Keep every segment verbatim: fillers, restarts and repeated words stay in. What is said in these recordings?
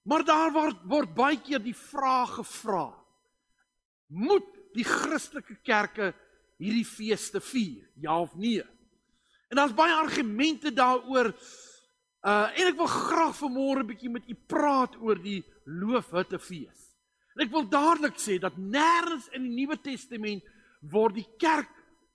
Maar daar word, word baie keer die vraag gevra, moet die Christelike kerke hierdie feeste vier, ja of nee? En daar's baie argumente daaroor, uh, en ek wil graag vanmôre 'n bietjie met u praat oor die Loofhuttefees. En ek wil dadelik sê, dat nêrens in die Nuwe Testament word die kerk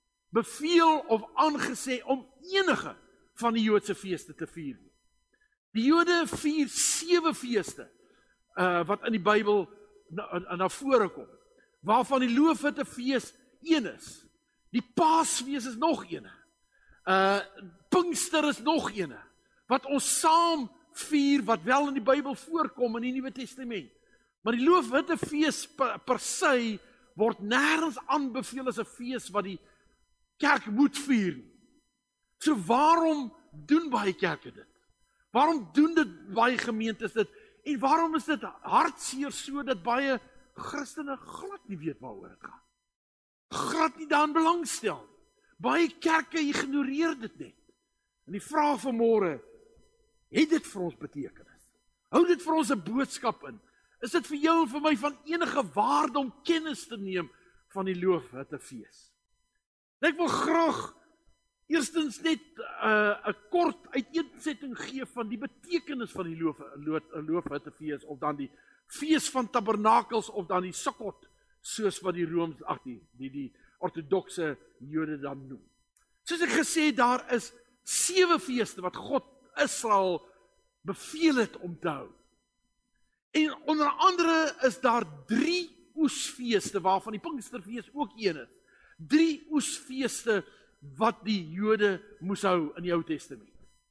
beveel of aangesê om enige van die Joodse feeste te vier. Die Jode vier sewe feeste, uh, wat in die Bybel na, na, na vore kom, waarvan die Loofhuttefees een is. Die Paasfees is nog een. Uh, Pinkster is nog een. Wat ons saam vier, wat wel in die Bybel voorkom in die Nuwe Testament. Maar die Loofhuttefees per, per se word nêrens aanbeveel as 'n fees wat die kerk moet vier. So waarom doen baie kerke dit? Waarom doen dit baie gemeentes dit? En waarom is dit hartseer so dat baie Christene glad nie weet waaroor dit gaan? Glad nie daarin belangstel. Baie kerke ignoreer dit net. En die vraag vanmôre, het dit vir ons betekenis? Hou dit vir ons 'n boodskap in? Is dit vir jou en vir my van enige waarde om kennis te neem van die Loofhuttefees? Ek wil graag eerstens net 'n uh, kort uiteensetting gee van die betekenis van die loof, loof, Loofhuttefees, of dan die Fees van Tabernakels, of dan die Sukkot, soos wat die Rooms, ag die, die, die ortodokse Jode dan noem. Soos ek gesê, daar is sewe feeste wat God Israel beveel het om te hou. En onder andere is daar drie oesfeeste, waarvan die Pinksterfees ook een is. Drie oesfeeste wat die Jode moes hou in die Ou Testament.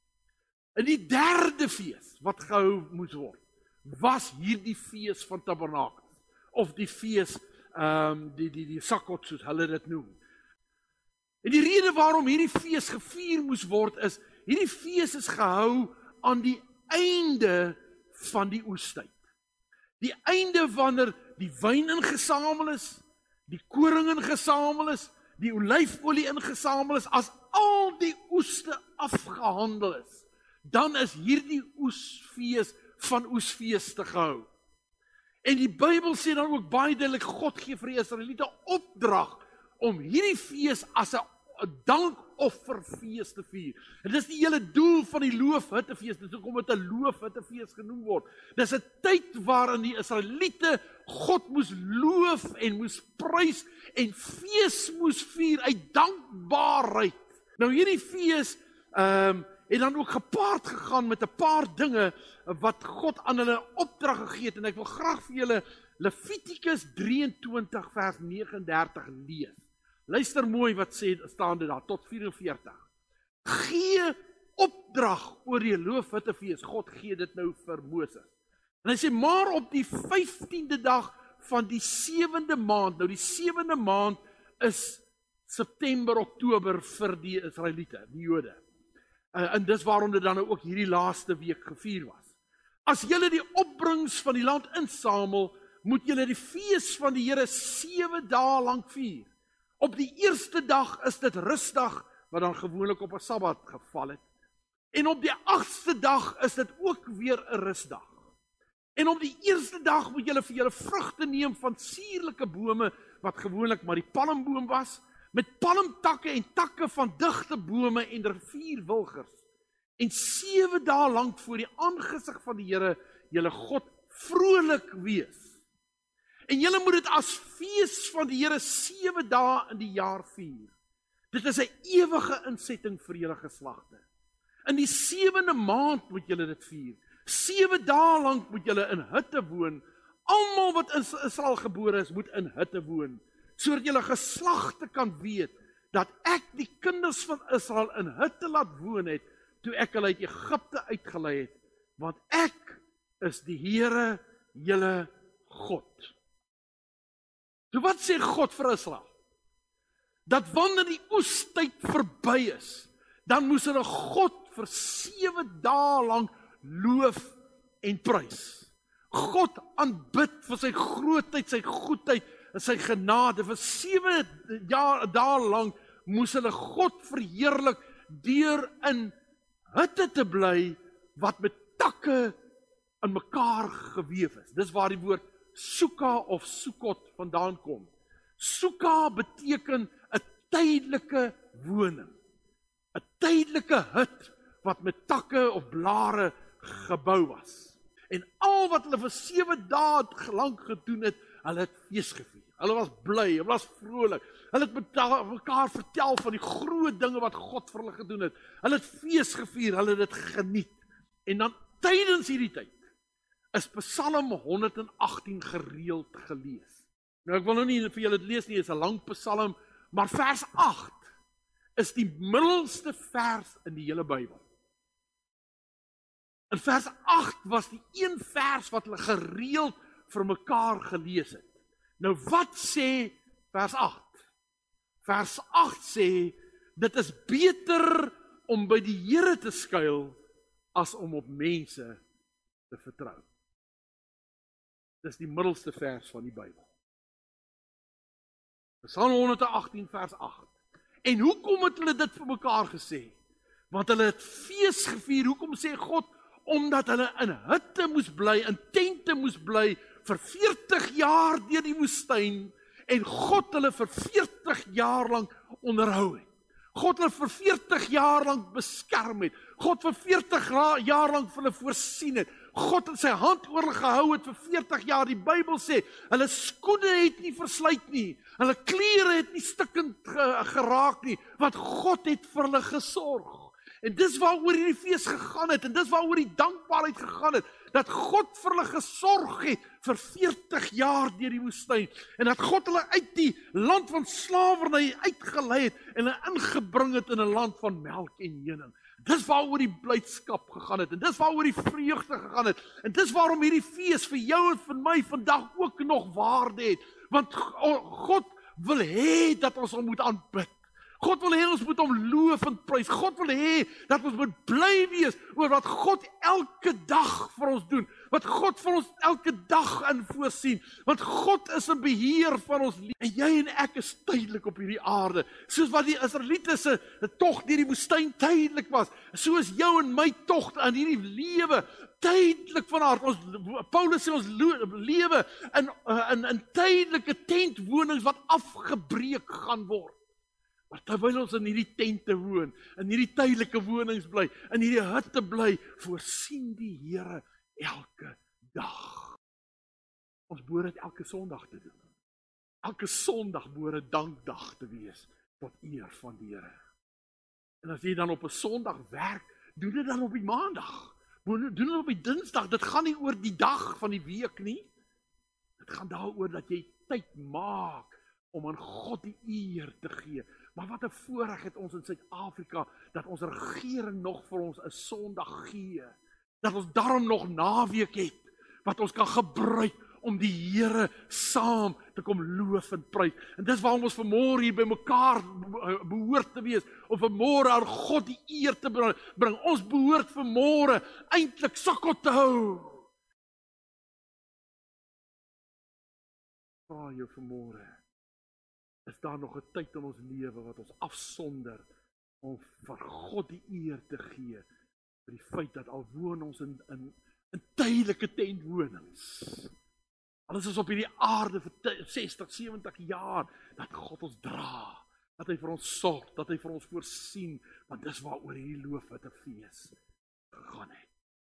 En die derde fees wat gehou moes word, was hierdie fees van Tabernakels, of die fees, um, die, die, die Sukkot, soos hulle dit noem. En die rede waarom hierdie fees gevier moes word is, hierdie fees is gehou aan die einde van die oestyd. Die einde wanneer die wyn ingesamel is, die koring ingesamel is, die olyfolie ingesamel is, as al die oeste afgehandel is, dan is hierdie oesfees van oesfeeste gehou. En die Bybel sê dan ook baie duidelik, God gee vir die Israeliete opdrag om hierdie fees as 'n dankofferfees te vier. En dis die hele doel van die Loofhuttefees, dis hoekom dit 'n Loofhuttefees genoem word. Dis 'n tyd waarin die Israeliete God moes loof en moes prys en fees moes vier uit dankbaarheid. Nou hierdie fees um, het dan ook gepaard gegaan met 'n paar dinge wat God aan hulle opdrag gegee het, en ek wil graag vir julle Levitikus drieëntwintig vers nege en dertig lees. Luister mooi wat sê, staan dit daar, tot vyf en veertig. Gee opdrag oor die Loofhuttefees. God gee dit nou vir Moses. En hy sê, maar op die vyftiende dag van die sewende maand, nou die sewende maand is September, Oktober vir die Israeliete, die Jode. Uh, en dis waarom dit dan ook hierdie laaste week gevier was. As julle die opbrengs van die land insamel, moet julle die fees van die Here sewe dae lank vier. Op die eerste dag is dit rustdag, wat dan gewoonlik op 'n Sabbat geval het. En op die agste dag is dit ook weer 'n rustdag. En op die eerste dag moet julle vir julle vrugte neem van suurlike bome, wat gewoonlik maar die palmboom was, met palmtakke en takke van digte bome en rivierwilgers. En sewe dae lank voor die aangesig van die Here, julle God, vrolik wees. En julle moet dit as fees van die Here sewe dae in die jaar vier. Dit is 'n ewige insetting vir julle geslagte. In die sewende maand moet julle dit vier. Sewe dae lank moet julle in hutte woon. Almal wat in Israel gebore is, moet in hutte woon, sodat julle geslagte kan weet dat ek die kinders van Israel in hutte laat woon het, toe ek hulle uit Egipte uitgelei het, want ek is die Here, julle God. So wat sê God vir Israel? Dat wanneer die oestyd verby is, dan moes hulle God vir sewe dae lank loof en prys. God aanbid vir sy grootheid, sy goedheid en sy genade. Vir sewe dae lank moes hulle God verheerlik deur in hutte te bly wat met takke in mekaar geweef is. Dis waar die woord Suka of Sukot vandaan kom. Suka beteken 'n tydelike woning. 'n Tydelike hut wat met takke of blare gebou was. En al wat hulle vir sewe dae lank gedoen het, hulle het fees gevier. Hulle was bly, hulle was vrolik. Hulle het met mekaar vertel van die groot dinge wat God vir hulle gedoen het. Hulle het fees gevier, hulle het dit geniet. En dan tydens hierdie tyd is Psalm honderdagtien gereeld gelees. Nou ek wil nou nie vir julle dit lees nie, dit is 'n lang Psalm, maar vers agt is die middelste vers in die hele Bybel. In vers agt was die een vers wat hulle gereeld vir mekaar gelees het. Nou wat sê vers agt? Vers agt sê, dit is beter om by die Here te skuil as om op mense te vertrou. Dis die middelste vers van die Bybel. Psalm honderdagtien vers agt. En hoekom het hulle dit vir mekaar gesê? Want hulle het fees gevier. Hoekom sê God? Omdat hulle in hutte moes bly, in tente moes bly, vir veertig jaar deur die woestyn, en God hulle vir veertig jaar lank onderhou het. God hulle vir veertig jaar lank beskerm het. God vir veertig jaar lank vir hulle voorsien het. God het sy hand oor hulle gehou het vir veertig jaar. Die Bybel sê, hulle skoene het nie versluit nie. Hulle klere het nie stikkend geraak nie, want God het vir hulle gesorg. En dis waaroor hierdie fees gegaan het, en dis waaroor die dankbaarheid gegaan het, dat God vir hulle gesorg het vir veertig jaar deur die woestyn, en dat God hulle uit die land van slawerny uitgelei het, en hulle ingebring het in 'n land van melk en honing. Dis waaroor die blydskap gegaan het, en dis waaroor die vreugde gegaan het, en dis waarom hierdie fees vir jou en vir my vandag ook nog waarde het, want God wil hê dat ons hom moet aanbid. God wil hê ons moet hom loof en prys. God wil hê dat ons moet bly wees oor wat God elke dag vir ons doen. Wat God vir ons elke dag in voorsien. Want God is in beheer van ons lewe. En jy en ek is tydelik op hierdie aarde. Soos wat die Israeliete se tog deur die woestyn tydelik was. So is jou en my tog aan hierdie lewe tydelik van aard. Ons Paulus sê ons lewe in in in tydelike tentwonings wat afgebreek gaan word. Maar terwyl ons in hierdie tente woon, in hierdie tydelike wonings bly, in hierdie hutte bly, voorsien die Here elke dag. Ons behoort dit elke Sondag te doen. Elke Sondag behoort 'n dankdag te wees tot eer van die Here. En as jy dan op 'n Sondag werk, doen dit dan op die Maandag. Doen dit op die Dinsdag. Dit gaan nie oor die dag van die week nie. Dit gaan daaroor dat jy tyd maak om aan God die eer te gee. Maar wat 'n voorreg het ons in Suid-Afrika, dat ons regering nog vir ons 'n Sondag gee. Dat ons daarom nog naweek het, wat ons kan gebruik om die Here saam te kom loof en prys. En dis waarom ons vanmôre hier by mekaar behoort te wees, om vanmôre aan God die eer te bring. Ons behoort vanmôre eintlik Sukkot te hou. Vra jou vanmôre, is daar nog 'n tyd in ons lewe wat ons afsonder om vir God die eer te gee, vir die feit dat al woon ons in, in, in tydelike tentwonings, al is ons op hierdie aarde vir sestig, sewentig jaar, dat God ons dra, dat hy vir ons sorg, dat hy vir ons voorsien, want dis waaroor hierdie loofhutte fees gegaan het.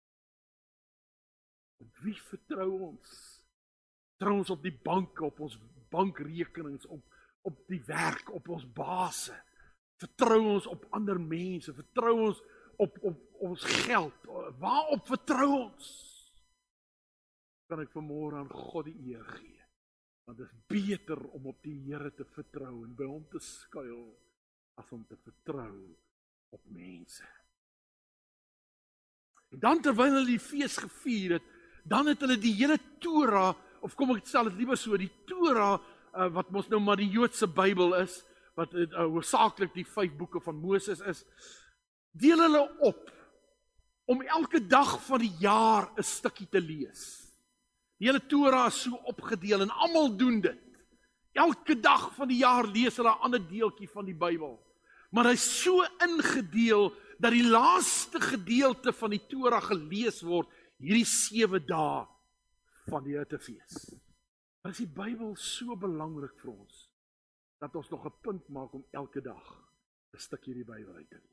Op wie vertrou ons? Vertrou ons op die banke, op ons bankrekenings, op op die werk, op ons base. Vertrou ons op ander mense, vertrou ons op, op, op ons geld. Waarop vertrou ons? Kan ek vanmôre aan God die eer gee. Want dit is beter om op die Here te vertrou en by hom te skuil, as om te vertrou op mense. En dan terwyl hulle die fees gevier het, dan het hulle die hele Torah, of kom ek stel dit liewer so, die Torah, Uh, wat mos nou maar die Joodse Bybel is, wat uh, hoofsaaklik die vyf boeke van Moses is, deel hulle op, om elke dag van die jaar 'n stukkie te lees. Die hele Torah is so opgedeel, en almal doen dit. Elke dag van die jaar lees hulle 'n ander deeltjie van die Bybel. Maar hy is so ingedeel, dat die laaste gedeelte van die Torah gelees word, hierdie sewe dae van die Hittefees. Dan is die Bybel so belangrik vir ons, dat ons nog 'n punt maak om elke dag 'n stukkie die Bybel uit te lees.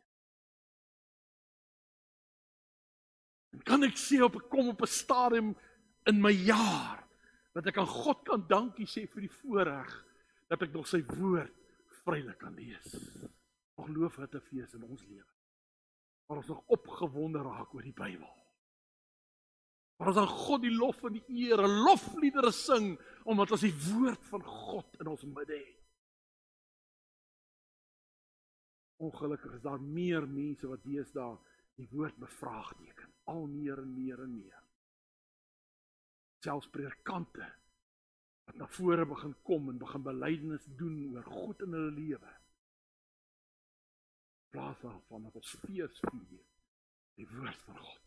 En kan ek sê, op ek kom op 'n stadium in my jaar, dat ek aan God kan dankie sê vir die voorreg, dat ek nog sy woord vrylik kan lees. Geloof het 'n fees in ons lewe. Maar ons nog opgewonde raak oor die Bybel. Maar ons aan God die lof en die eer, lofliedere sing, omdat ons die woord van God in ons midde het. Ongelukkig is daar meer mense wat deesdae die woord bevraagteken, al meer en meer en meer. Selfs predikante wat na vore begin kom en begin belydenis doen oor goed in hulle lewe. In plaas daarvan dat ons fees vier, die woord van God.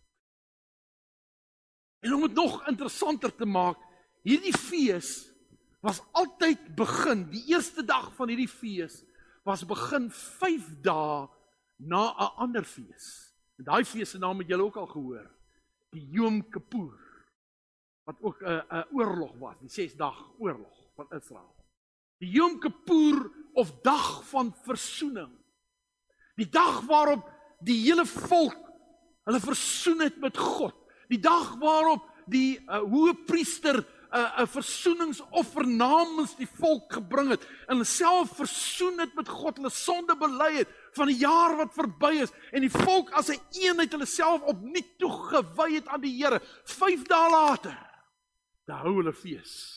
En om het nog interessanter te maak, hierdie fees was altyd begin, die eerste dag van hierdie fees, was begin vyf dae na 'n ander fees. En daai fees se naam het julle ook al gehoor, die Yom Kippur, wat ook 'n 'n oorlog was, die ses dag oorlog van Israel. Die Yom Kippur of dag van versoening. Die dag waarop die hele volk hulle versoen het met God. Die dag waarop die uh, hoëpriester 'n uh, 'n versoeningsoffer namens die volk gebring het en hulle self versoen het met God, hulle sonde bely het van die jaar wat verby is en die volk as 'n eenheid hulle self opnuut toegewy het aan die Here. Vyf dae later, daar hou hulle fees.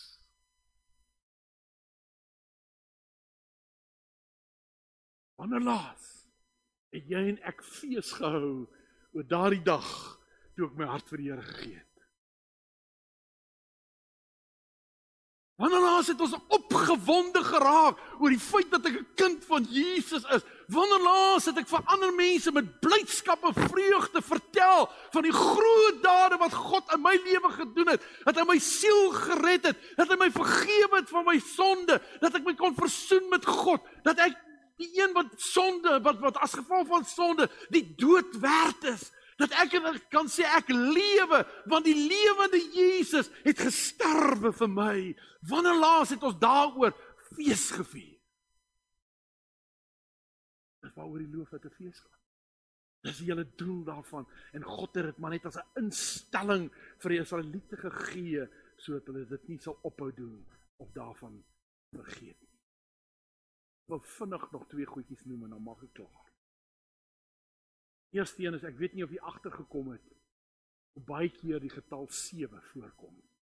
Wanneer laas het jy en ek fees gehou oor daardie dag toe ek my hart vir die Here gegee het? Wanneer laas het ons opgewonde geraak oor die feit dat ek 'n kind van Jesus is? Wanneer laas het ek vir ander mense met blydskap en vreugde vertel van die groot dade wat God in my lewe gedoen het, dat hy my siel gered het, dat hy my vergewe het van my sonde, dat ek my kon versoen met God, dat ek die een wat sonde, wat, wat as gevolg van sonde, die dood werd is, dat ek kan sê ek lewe, want die lewende Jesus het gesterwe vir my. Wanneer laas het ons daaroor fees gevier? Dis waaroor die loof het 'n fees gaan. Dis die hele doel daarvan. En God het dit maar net as 'n instelling vir die Israeliete gegee, sodat hulle dit nie sal ophou doen of daarvan vergeet nie. Ek wil vinnig nog twee goedjies noem en dan mag ek klaar. Eerste een is, ek weet nie of jy agtergekom het, hoe baie keer die getal sewe voorkom.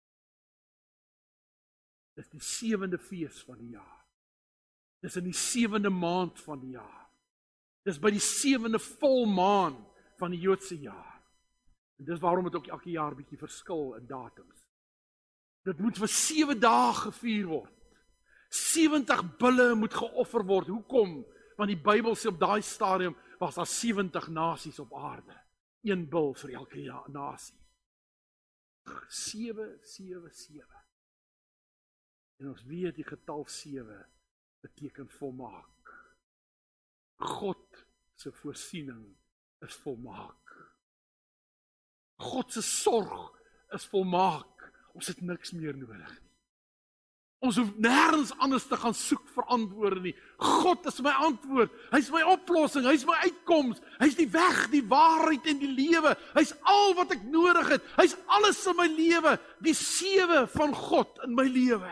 Dis die sewende fees van die jaar. Dis in die sewende maand van die jaar. Dis by die sewende volmaan van die Joodse jaar. En dis waarom het ook elke jaar bietjie verskil in datums. Dit moet vir sewe dae gevier word. sewentig bulle moet geoffer word. Hoekom? Want die Bybel sê op daai stadium was daar sewentig nasies op aarde. Een bul vir elke ja, nasie. sewe, sewe, sewe. En ons weet die getal sewe beteken volmaak. God se voorsiening is volmaak. God se sorg is volmaak. Ons het niks meer nodig nie. Ons hoef nêrens anders te gaan soek vir antwoorde nie. God is my antwoord. Hy's my oplossing, hy's my uitkoms. Hy's die weg, die waarheid en die lewe. Hy's al wat ek nodig het. Hy's alles in my lewe. Die sewe van God in my lewe.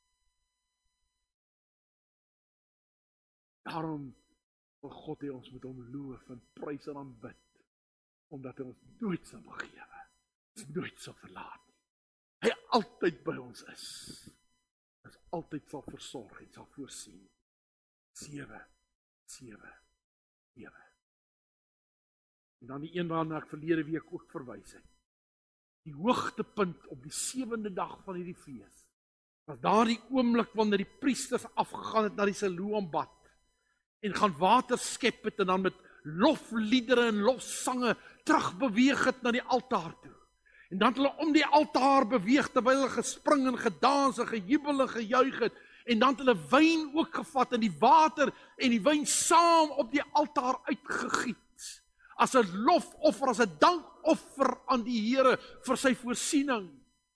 Daarom wil God hê ons moet hom loof en prys en aanbid, omdat hy ons nooit sal begewe, ons nooit sal verlaat nie. Hy altyd by ons is. Hy altyd sal versorg en sal voorsien. Sewe, sewe, sewe. En dan die een waarna ek verlede week ook verwys het. Die hoogtepunt op die sewende dag van hierdie fees, was daar die oomblik wanneer die priesters afgegaan het na die Siloambad en gaan water skep het en dan met lofliedere en lofsange terugbeweeg het na die altaar toe. En dan het hulle om die altaar beweeg terwyl hulle gespring en gedans en gejubel en gejuig het. En dan het hulle wyn ook gevat en die water en die wyn saam op die altaar uitgegiet. as 'n lofoffer, as 'n dankoffer aan die Here vir sy voorsiening.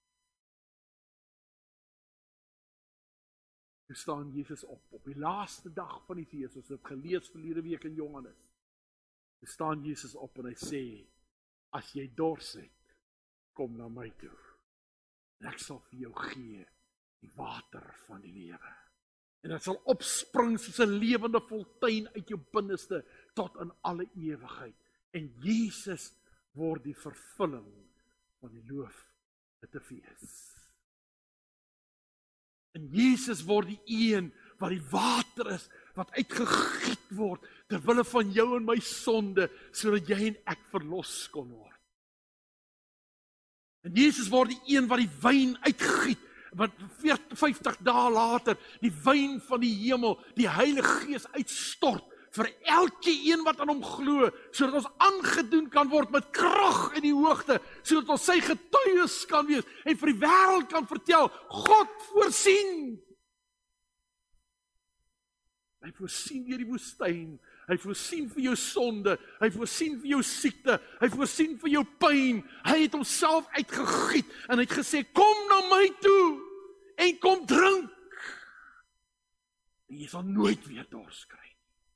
Toe staan Jesus op, op die laaste dag van die fees, ons het gelees verlede week in Johannes. Toe staan Jesus op en hy sê, as jy dors het, kom na my toe. En ek sal vir jou gee, die water van die lewe. En dit sal opspring soos 'n lewende fontein uit jou binneste, tot in alle ewigheid. En Jesus word die vervulling van die loof te fees. En Jesus word die een wat die water is, wat uitgegiet word, terwille van jou en my sonde, sodat jy en ek verlos kon word. En Jesus word die een wat die wyn uitgiet, wat vyftig dae later, die wyn van die hemel, die Heilige Gees uitstort, vir elke een wat aan hom glo, sodat ons aangedoen kan word met krag in die hoogte, sodat ons sy getuies kan wees, en vir die wêreld kan vertel, God voorsien. Hy voorsien deur die woestyn, hy voorsien vir jou sonde, hy voorsien vir jou siekte, hy voorsien vir jou pyn, hy het homself uitgegiet, en hy het gesê, kom na my toe, en kom drink, en jy sal nooit weer dors kry.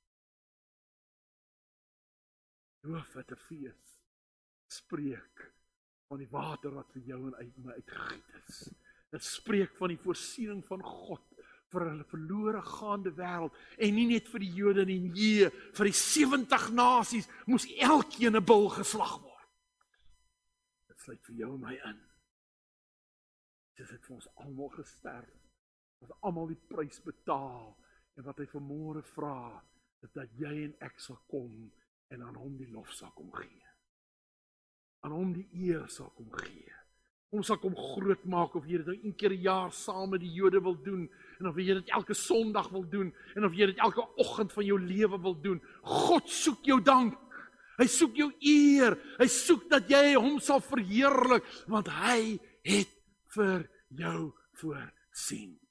Loof het 'n fees, spreek van die water wat vir jou en uit my uitgegiet is. Dit spreek van die voorsiening van God vir 'n verlore gaande wêreld, en nie net vir die Jode nie, nee, vir die sewenttig nasies moes elkeen 'n bul geslag word. Dit sluit vir jou en my in. Dit het vir ons almal gesterf, ons almal die prys betaal, en wat hy vanmôre vra, is dat jy en ek sal kom, en aan hom die lof sal kom gee. Aan hom die eer sal kom gee. Hom sal kom groot maak, of jy dit nou een keer 'n jaar saam met die Jode wil doen, en of jy dit elke Sondag wil doen, en of jy dit elke oggend van jou lewe wil doen. God soek jou dank. Hy soek jou eer. Hy soek dat jy hom sal verheerlik, want hy het vir jou voorsien.